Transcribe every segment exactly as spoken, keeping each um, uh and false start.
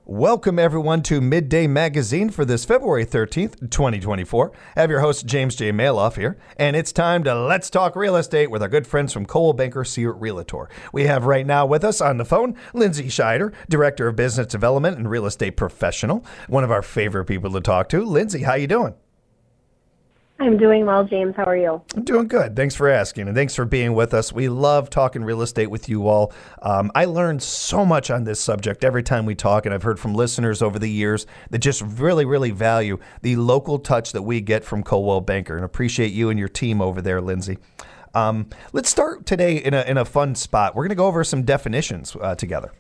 Welcome, everyone, to Midday Magazine for this February thirteenth, twenty twenty-four. I have your host, James J. Maloff here, and it's time to Let's Talk Real Estate with our good friends from Coldwell Banker Sierra Realtor. We have right now with us on the phone, Lindsay Scheider, Director of Business Development and Real Estate Professional, one of our favorite people to talk to. Lindsay, how you doing? I'm doing well, James. How are you? I'm doing good. Thanks for asking, and thanks for being with us. We love talking real estate with you all. Um, I learned so much on this subject every time we talk, and I've heard from listeners over the years that just really, really value the local touch that we get from Coldwell Banker, and appreciate you and your team over there, Lindsay. Um, let's start today in a in a fun spot. We're going to go over some definitions uh, together.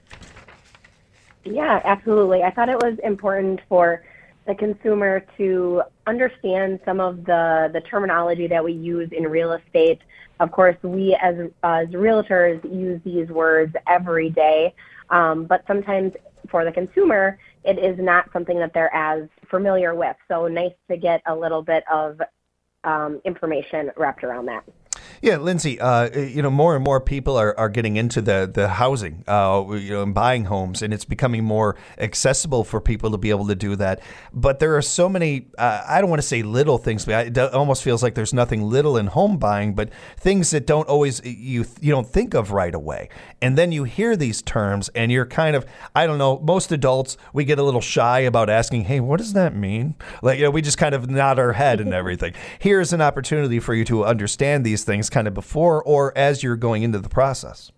Yeah, absolutely. I thought it was important for the consumer to understand some of the, the terminology that we use in real estate. Of course, we as, as realtors use these words every day, um, but sometimes for the consumer, it is not something that they're as familiar with. So nice to get a little bit of um, information wrapped around that. Yeah, Lindsay, uh, you know, more and more people are, are getting into the, the housing, uh, you know, and buying homes, and it's becoming more accessible for people to be able to do that. But there are so many, uh, I don't want to say little things, but it almost feels like there's nothing little in home buying, but things that don't always, you you don't think of right away. And then you hear these terms and you're kind of, I don't know, most adults, we get a little shy about asking, hey, what does that mean? Like, you know, we just kind of nod our head and everything. Here's an opportunity for you to understand these things kind of before or as you're going into the process.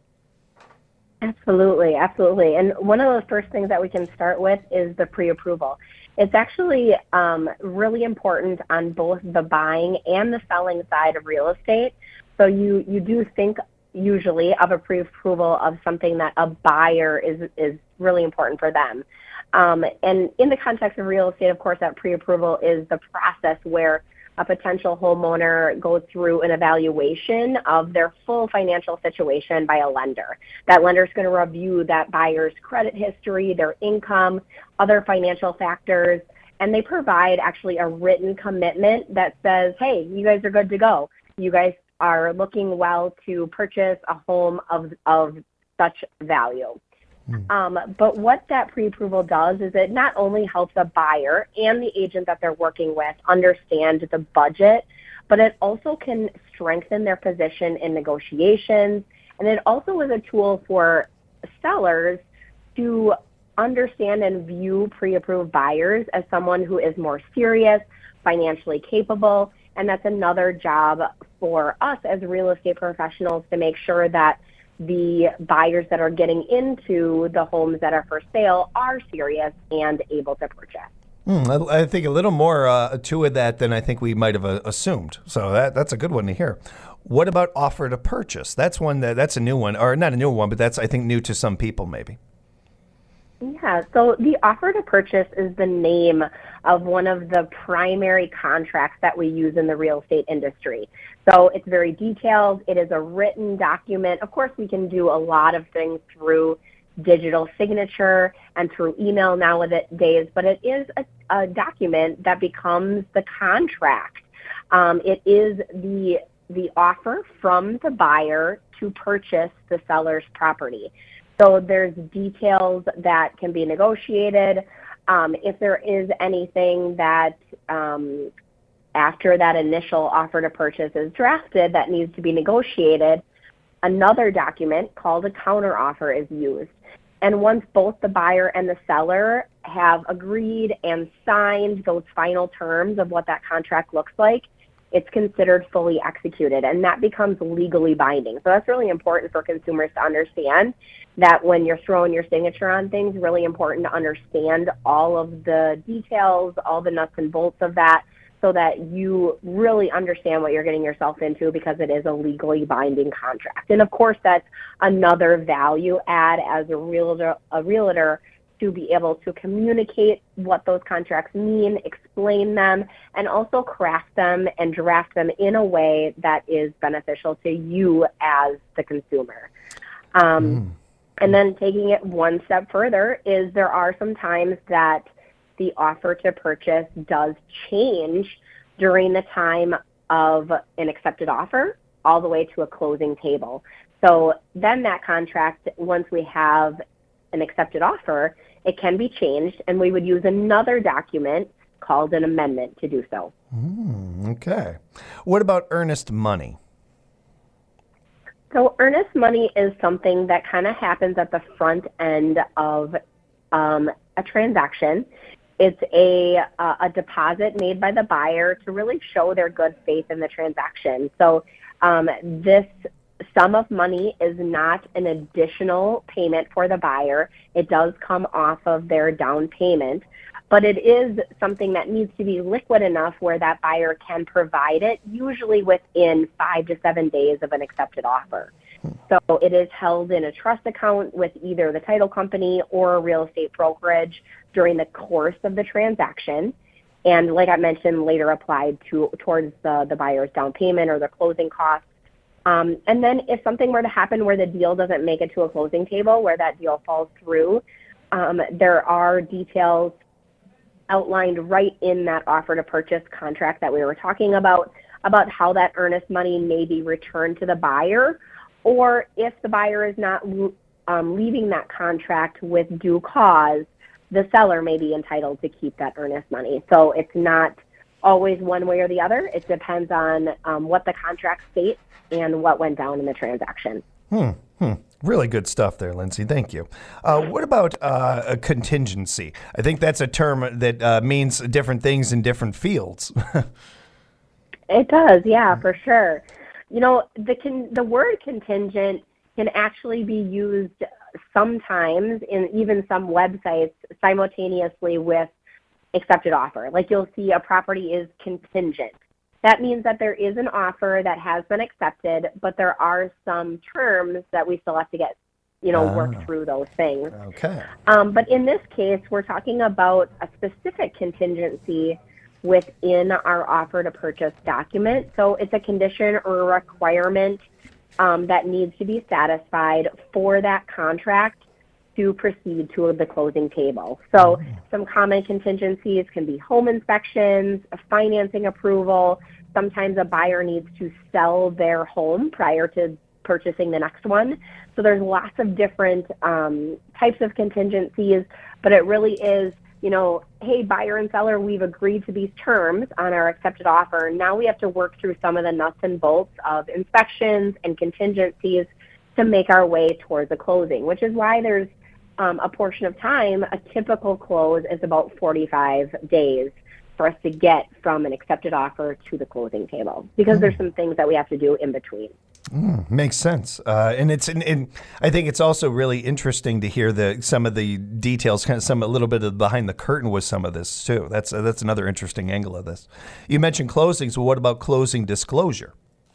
Absolutely, absolutely. And one of the first things that we can start with is the pre-approval. It's actually um, really important on both the buying and the selling side of real estate. So you, you do think usually of a pre-approval of something that a buyer is, is really important for them. Um, and in the context of real estate, of course, that pre-approval is the process where a potential homeowner goes through an evaluation of their full financial situation by a lender. That lender is going to review that buyer's credit history, their income, other financial factors, and they provide actually a written commitment that says, hey, you guys are good to go. You guys are looking well to purchase a home of, of such value. Um, but what that pre-approval does is it not only helps a buyer and the agent that they're working with understand the budget, but it also can strengthen their position in negotiations. And it also is a tool for sellers to understand and view pre-approved buyers as someone who is more serious, financially capable. And that's another job for us as real estate professionals to make sure that the buyers that are getting into the homes that are for sale are serious and able to purchase. Hmm, I, I think a little more uh, to that than I think we might have uh, assumed. So that that's a good one to hear. What about offer to purchase? That's one that that's a new one, or not a new one, but that's I think new to some people maybe. Yeah, so the offer to purchase is the name of one of the primary contracts that we use in the real estate industry. So it's very detailed. It is a written document. Of course, we can do a lot of things through digital signature and through email nowadays, but it is a, a document that becomes the contract. Um, it is the the offer from the buyer to purchase the seller's property. So there's details that can be negotiated. Um, if there is anything that um, after that initial offer to purchase is drafted that needs to be negotiated, another document called a counteroffer is used. And once both the buyer and the seller have agreed and signed those final terms of what that contract looks like, it's considered fully executed, and that becomes legally binding. So that's really important for consumers to understand, that when you're throwing your signature on things, really important to understand all of the details, all the nuts and bolts of that, so that you really understand what you're getting yourself into, because it is a legally binding contract. And of course, that's another value add as a realtor, a realtor to be able to communicate what those contracts mean, explain them, and also craft them and draft them in a way that is beneficial to you as the consumer. Um, mm. And then taking it one step further is there are some times that the offer to purchase does change during the time of an accepted offer all the way to a closing table. So then that contract, once we have an accepted offer, it can be changed, and we would use another document called an amendment to do so. Mm, okay. What about earnest money? So earnest money is something that kind of happens at the front end of um, a transaction. It's a, uh, a deposit made by the buyer to really show their good faith in the transaction. So um, this sum of money is not an additional payment for the buyer. It does come off of their down payment, but it is something that needs to be liquid enough where that buyer can provide it, usually within five to seven days of an accepted offer. So it is held in a trust account with either the title company or a real estate brokerage during the course of the transaction. And like I mentioned, later applied to towards the, the buyer's down payment or the closing costs. Um, and then if something were to happen where the deal doesn't make it to a closing table, where that deal falls through, um, there are details outlined right in that offer to purchase contract that we were talking about, about how that earnest money may be returned to the buyer, or if the buyer is not um, leaving that contract with due cause, the seller may be entitled to keep that earnest money. So it's not always one way or the other. It depends on um, what the contract states and what went down in the transaction. Hmm. Hmm. Really good stuff there, Lindsay. Thank you. Uh, what about uh, a contingency? I think that's a term that uh, means different things in different fields. It does, yeah, for sure. You know, the con- the word contingent can actually be used sometimes in even some websites simultaneously with accepted offer. Like you'll see a property is contingent. That means that there is an offer that has been accepted, but there are some terms that we still have to get, you know, Ah. work through those things. Okay. Um, but in this case, we're talking about a specific contingency within our offer to purchase document. So it's a condition or a requirement um, that needs to be satisfied for that contract to proceed to the closing table. So mm-hmm. some common contingencies can be home inspections, a financing approval. Sometimes a buyer needs to sell their home prior to purchasing the next one. So there's lots of different um, types of contingencies, but it really is, you know, hey, buyer and seller, we've agreed to these terms on our accepted offer. Now we have to work through some of the nuts and bolts of inspections and contingencies to make our way towards a closing, which is why there's um, a portion of time. A typical close is about forty-five days for us to get from an accepted offer to the closing table, because mm. there's some things that we have to do in between. Mm, makes sense, uh, and it's and, and I think it's also really interesting to hear the some of the details, kind of some a little bit of behind the curtain with some of this too. That's uh, that's another interesting angle of this. You mentioned closings. Well, what about closing disclosure?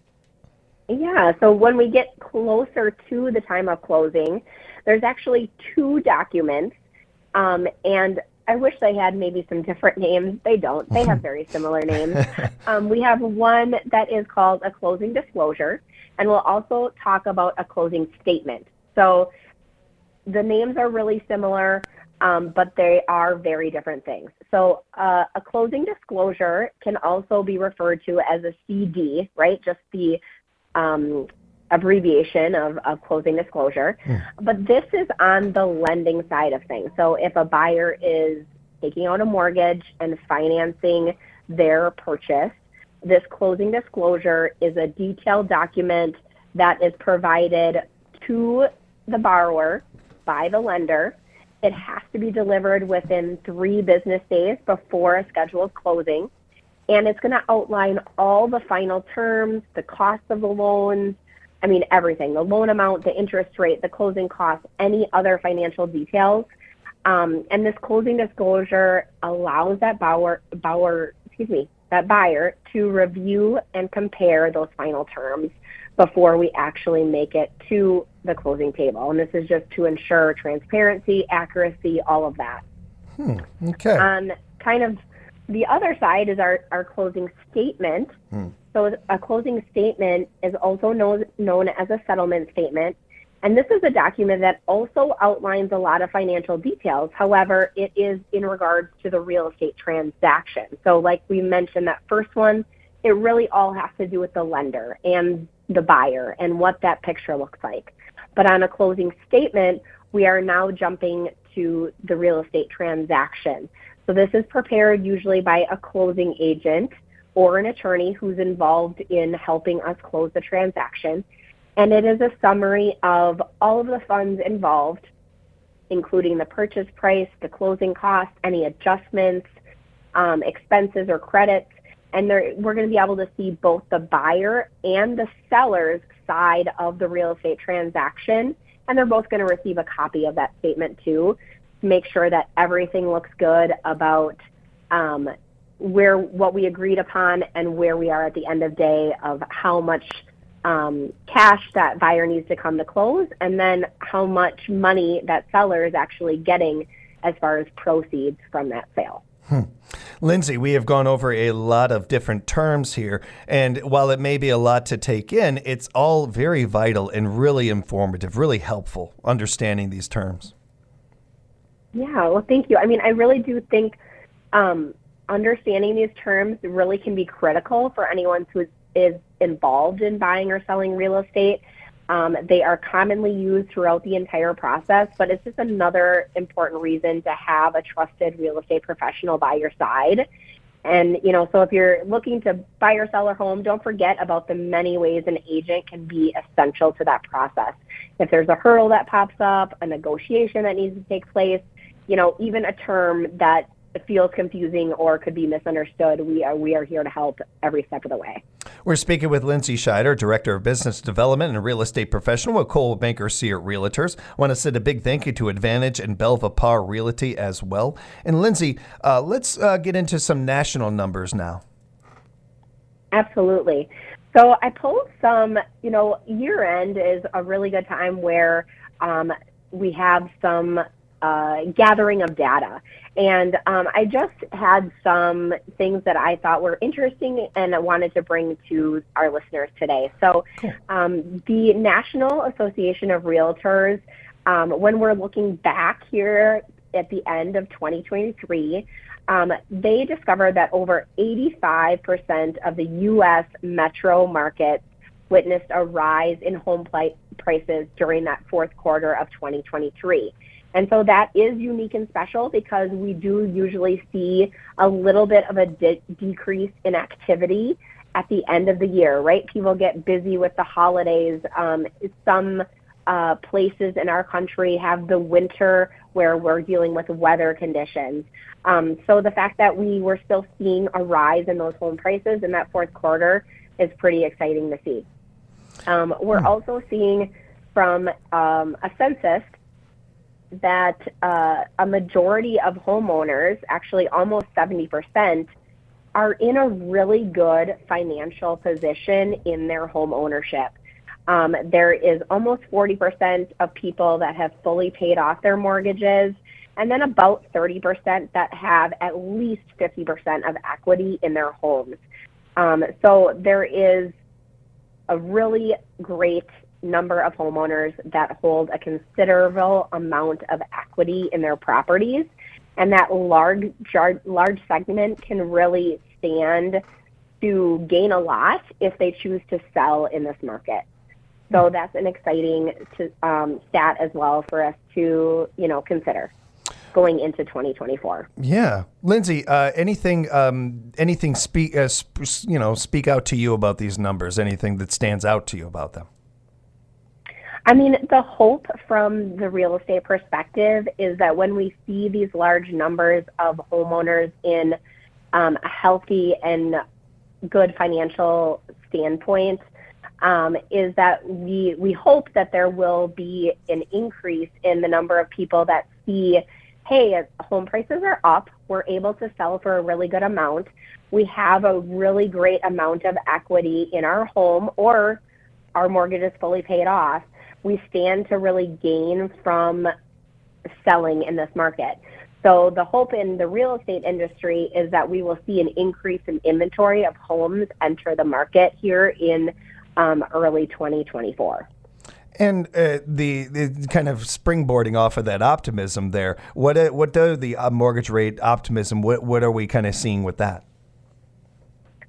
Yeah, so when we get closer to the time of closing, there's actually two documents, um, and I wish they had maybe some different names. They don't. They have very similar names. Um, we have one that is called a closing disclosure, and we'll also talk about a closing statement. So the names are really similar, um, but they are very different things. So uh, a closing disclosure can also be referred to as a C D, right? Just the um, abbreviation of, of closing disclosure. Mm. But this is on the lending side of things. So if a buyer is taking out a mortgage and financing their purchase, this closing disclosure is a detailed document that is provided to the borrower by the lender. It has to be delivered within three business days before a scheduled closing. And it's going to outline all the final terms, the cost of the loans, I mean, everything, the loan amount, the interest rate, the closing costs, any other financial details. Um, and this closing disclosure allows that borrower, borrower, excuse me, that buyer to review and compare those final terms before we actually make it to the closing table. And this is just to ensure transparency, accuracy, all of that. Hmm. Okay. On kind of the other side is our, our closing statement. Hmm. So a closing statement is also known, known as a settlement statement. And this is a document that also outlines a lot of financial details. However, it is in regards to the real estate transaction. So like we mentioned, that first one, it really all has to do with the lender and the buyer and what that picture looks like. But on a closing statement, we are now jumping to the real estate transaction. So this is prepared usually by a closing agent or an attorney who's involved in helping us close the transaction. And it is a summary of all of the funds involved, including the purchase price, the closing costs, any adjustments, um, expenses or credits. And we're going to be able to see both the buyer and the seller's side of the real estate transaction. And they're both going to receive a copy of that statement too, to make sure that everything looks good about um, where what we agreed upon and where we are at the end of day of how much um, cash that buyer needs to come to close, and then how much money that seller is actually getting as far as proceeds from that sale. Hmm. Lindsay, we have gone over a lot of different terms here, and while it may be a lot to take in, it's all very vital and really informative, really helpful understanding these terms. Yeah, well, thank you. I mean, I really do think um, understanding these terms really can be critical for anyone who is involved in buying or selling real estate. Um, they are commonly used throughout the entire process, but it's just another important reason to have a trusted real estate professional by your side. And, you know, so if you're looking to buy or sell a home, don't forget about the many ways an agent can be essential to that process. If there's a hurdle that pops up, a negotiation that needs to take place, you know, even a term that feels confusing or could be misunderstood, we are we are here to help every step of the way. We're speaking with Lindsay Scheider, Director of Business Development and Real Estate Professional with Coldwell Banker Sierra Realtors. I want to send a big thank you to Advantage and Belva Par Realty as well. And Lindsay, uh, let's uh, get into some national numbers now. Absolutely. So I pulled some, you know, year end is a really good time where um, we have some uh, gathering of data. And um, I just had some things that I thought were interesting and I wanted to bring to our listeners today. So um, the National Association of Realtors, um, when we're looking back here at the end of twenty twenty-three, um, they discovered that over eighty-five percent of the U S metro markets witnessed a rise in home prices during that fourth quarter of twenty twenty-three. And so that is unique and special because we do usually see a little bit of a de- decrease in activity at the end of the year, right? People get busy with the holidays. Um, some uh, places in our country have the winter where we're dealing with weather conditions. Um, so the fact that we were still seeing a rise in those home prices in that fourth quarter is pretty exciting to see. Um, we're hmm. also seeing from um, a census that uh, a majority of homeowners, actually almost seventy percent, are in a really good financial position in their home ownership. Um, there is almost forty percent of people that have fully paid off their mortgages, and then about thirty percent that have at least fifty percent of equity in their homes. Um, so there is a really great number of homeowners that hold a considerable amount of equity in their properties, and that large large segment can really stand to gain a lot if they choose to sell in this market. So that's an exciting to, um, stat as well for us to, you know, consider going into twenty twenty-four. Yeah, Lindsay, uh, anything, um, anything speak, uh, sp- you know, speak out to you about these numbers? Anything that stands out to you about them? I mean, the hope from the real estate perspective is that when we see these large numbers of homeowners in um, a healthy and good financial standpoint, um, is that we we hope that there will be an increase in the number of people that see, hey, home prices are up, we're able to sell for a really good amount, we have a really great amount of equity in our home, or our mortgage is fully paid off, we stand to really gain from selling in this market. So the hope in the real estate industry is that we will see an increase in inventory of homes enter the market here in um, early twenty twenty-four. And uh, the, the kind of springboarding off of that optimism there, what uh, what do the uh, mortgage rate optimism, what, what are we kind of seeing with that?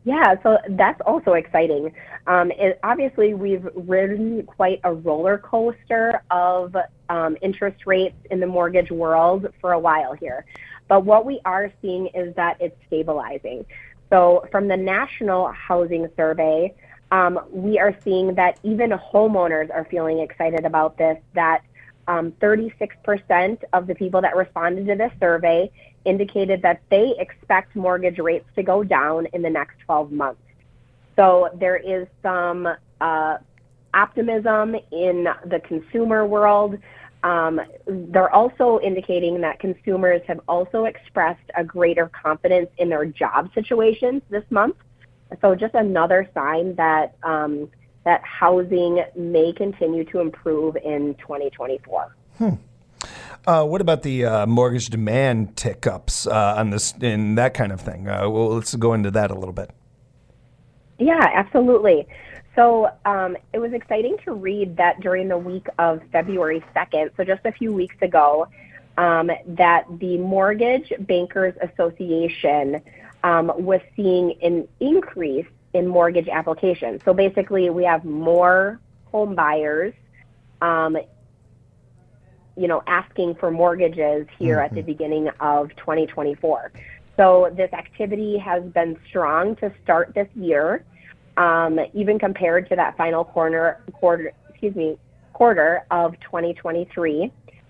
Yeah, so that's also exciting. Um, it, obviously, we've ridden quite a roller coaster of um, interest rates in the mortgage world for a while here. But what we are seeing is that it's stabilizing. So from the National Housing Survey, um, we are seeing that even homeowners are feeling excited about this, that um, thirty-six percent of the people that responded to this survey indicated that they expect mortgage rates to go down in the next twelve months. So there is some uh, optimism in the consumer world. Um, they're also indicating that consumers have also expressed a greater confidence in their job situations this month. So just another sign that um, that housing may continue to improve in twenty twenty-four. Hmm. Uh, what about the uh, mortgage demand tick-ups uh, on this and that kind of thing? Uh, well, let's go into that a little bit. Yeah, absolutely. So um, it was exciting to read that during the week of February second, so just a few weeks ago, um, that the Mortgage Bankers Association um, was seeing an increase in mortgage applications. So basically, we have more home buyers um, you know, asking for mortgages here mm-hmm. at the beginning of twenty twenty-four. So this activity has been strong to start this year, um, even compared to that final quarter, quarter, excuse me, quarter of twenty twenty-three.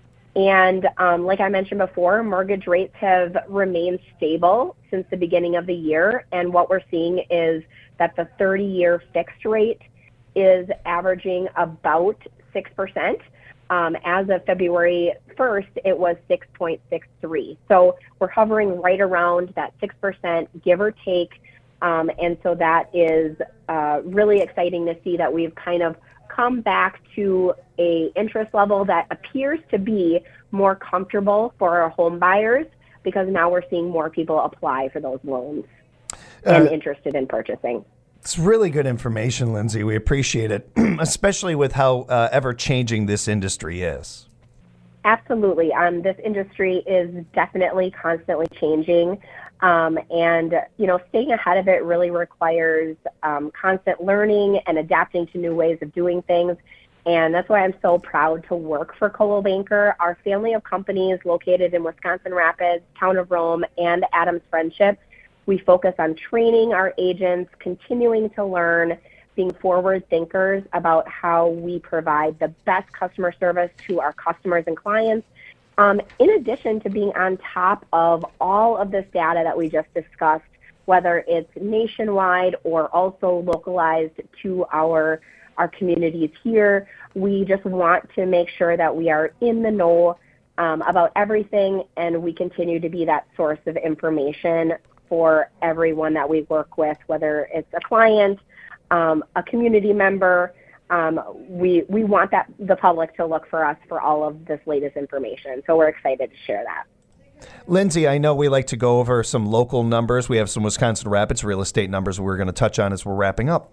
And um, like I mentioned before, mortgage rates have remained stable since the beginning of the year. And what we're seeing is that the thirty-year fixed rate is averaging about six percent. Um, as of February first, it was six point six three. So we're hovering right around that six percent, give or take. Um, and so that is uh, really exciting to see that we've kind of come back to a interest level that appears to be more comfortable for our home buyers, because now we're seeing more people apply for those loans and uh, interested in purchasing. It's really good information, Lindsay. We appreciate it, especially with how uh, ever-changing this industry is. Absolutely. Um, this industry is definitely constantly changing. Um, and, you know, staying ahead of it really requires um, constant learning and adapting to new ways of doing things. And that's why I'm so proud to work for Coldwell Banker. Our family of companies located in Wisconsin Rapids, Town of Rome, and Adams Friendship. We focus on training our agents, continuing to learn, being forward thinkers about how we provide the best customer service to our customers and clients, um, in addition to being on top of all of this data that we just discussed, whether it's nationwide or also localized to our, our communities here. We just want to make sure that we are in the know um, about everything, and we continue to be that source of information for everyone that we work with, whether it's a client, um, a community member. Um, we we want that the public to look for us for all of this latest information. So we're excited to share that. Lindsay, I know we like to go over some local numbers. We have some Wisconsin Rapids real estate numbers we're going to touch on as we're wrapping up.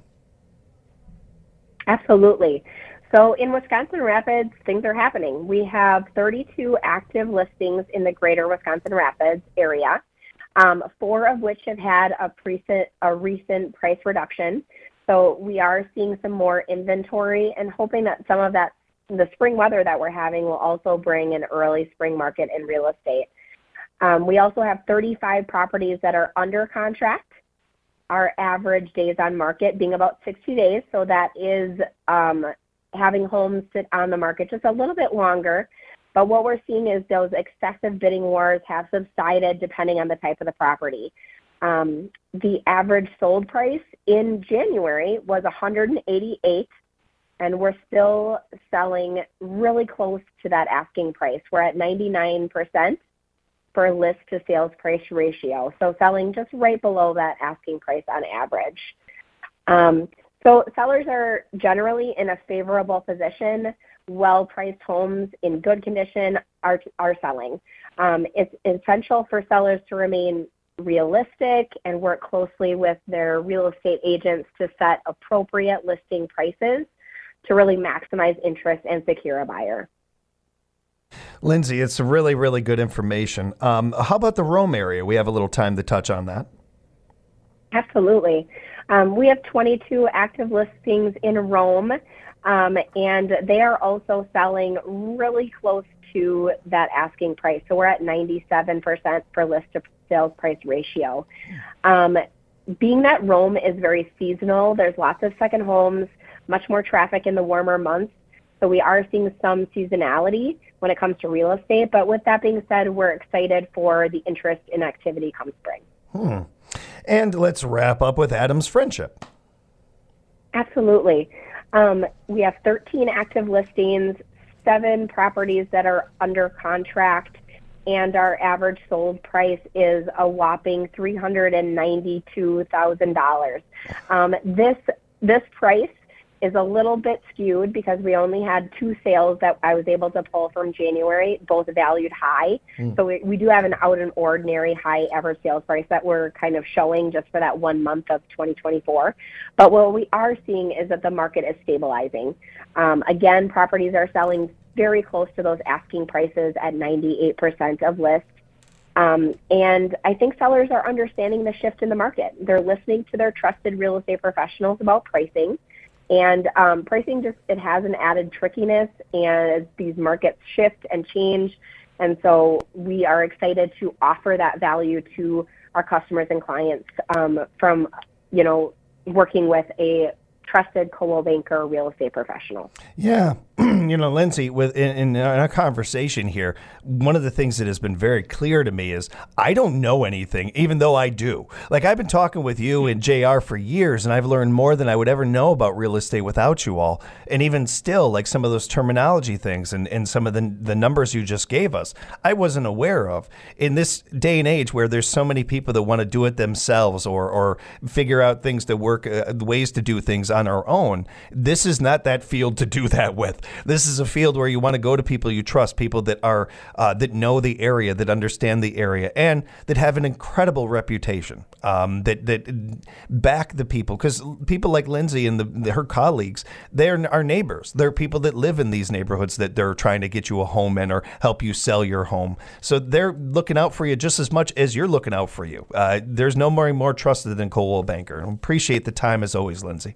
Absolutely. So in Wisconsin Rapids, things are happening. We have thirty-two active listings in the greater Wisconsin Rapids area. Um, four of which have had a, recent, a recent price reduction. So we are seeing some more inventory and hoping that some of that, the spring weather that we're having will also bring an early spring market in real estate. Um, we also have thirty-five properties that are under contract, our average days on market being about sixty days. So that is um, having homes sit on the market just a little bit longer. But what we're seeing is those excessive bidding wars have subsided depending on the type of the property. Um, the average sold price in January was one hundred eighty-eight, and we're still selling really close to that asking price. We're at ninety-nine percent for list to sales price ratio, so selling just right below that asking price on average. Um, so sellers are generally in a favorable position. Well-priced homes in good condition are are selling. Um, it's essential for sellers to remain realistic and work closely with their real estate agents to set appropriate listing prices to really maximize interest and secure a buyer. Lindsay, it's really, really good information. Um, how about the Rome area? We have a little time to touch on that. Absolutely. Um, we have twenty-two active listings in Rome, um, and they are also selling really close to that asking price. So we're at ninety-seven percent for list to sales price ratio. Um, being that Rome is very seasonal, there's lots of second homes, much more traffic in the warmer months. So we are seeing some seasonality when it comes to real estate. But with that being said, we're excited for the interest in activity come spring. Hmm. And let's wrap up with Adams Friendship. Absolutely. Um, we have thirteen active listings, seven properties that are under contract, and our average sold price is a whopping three hundred ninety-two thousand dollars. Um, this this price is a little bit skewed because we only had two sales that I was able to pull from January, both valued high. Mm. So we, we do have an out and ordinary high average sales price that we're kind of showing just for that one month of twenty twenty-four. But what we are seeing is that the market is stabilizing. Um, again, properties are selling very close to those asking prices at ninety-eight percent of list. Um, and I think sellers are understanding the shift in the market. They're listening to their trusted real estate professionals about pricing. And um, pricing just, it has an added trickiness and as these markets shift and change. And so we are excited to offer that value to our customers and clients um, from, you know, working with a trusted Coldwell Banker real estate professional. Yeah. You know, Lindsay, with in, in our conversation here, one of the things that has been very clear to me is I don't know anything, even though I do. Like, I've been talking with you and J R for years, and I've learned more than I would ever know about real estate without you all. And even still, like some of those terminology things and, and some of the, the numbers you just gave us, I wasn't aware of. In this day and age where there's so many people that want to do it themselves or, or figure out things to work, uh, ways to do things on our own, this is not that field to do that with. This is a field where you want to go to people you trust, people that are uh, that know the area, that understand the area, and that have an incredible reputation. Um, that that back the people, because people like Lindsay and the, her colleagues, they're our neighbors. They're people that live in these neighborhoods that they're trying to get you a home in or help you sell your home. So they're looking out for you just as much as you're looking out for you. Uh, there's no more more trusted than Coldwell Banker. I appreciate the time as always, Lindsay.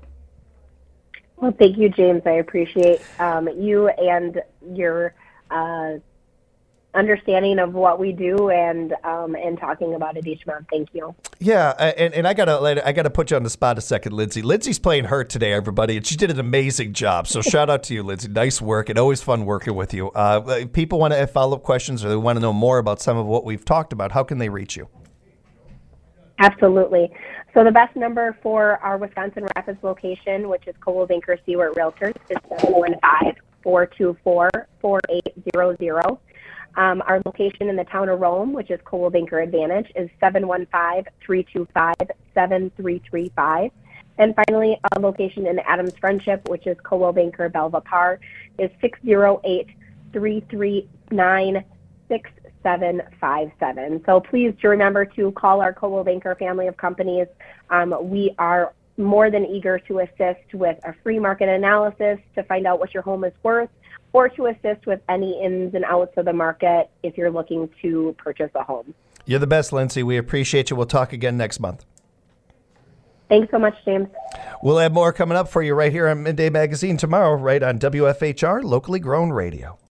Well, thank you, James. I appreciate um, you and your uh, understanding of what we do and um, and talking about it each month. Thank you. Yeah, and, and I gotta I gotta put you on the spot a second, Lindsay. Lindsay's playing hurt today, everybody, and she did an amazing job. So shout out to you, Lindsay. Nice work, and always fun working with you. Uh, people want to have follow up questions or they want to know more about some of what we've talked about. How can they reach you? Absolutely. So the best number for our Wisconsin Rapids location, which is Coldwell Banker Seward Realtors, is seven one five, four two four, four eight zero zero. Um, our location in the town of Rome, which is Coldwell Banker Advantage, is seven one five, three two five, seven three three five. And finally, a location in Adams Friendship, which is Coldwell Banker Belva Par, is six zero eight, three three nine, six seven five seven. So please do remember to call our Coldwell Banker family of companies. Um, we are more than eager to assist with a free market analysis to find out what your home is worth or to assist with any ins and outs of the market if you're looking to purchase a home. You're the best, Lindsay. We appreciate you. We'll talk again next month. Thanks so much, James. We'll have more coming up for you right here on Midday Magazine tomorrow, right on W F H R, locally grown radio.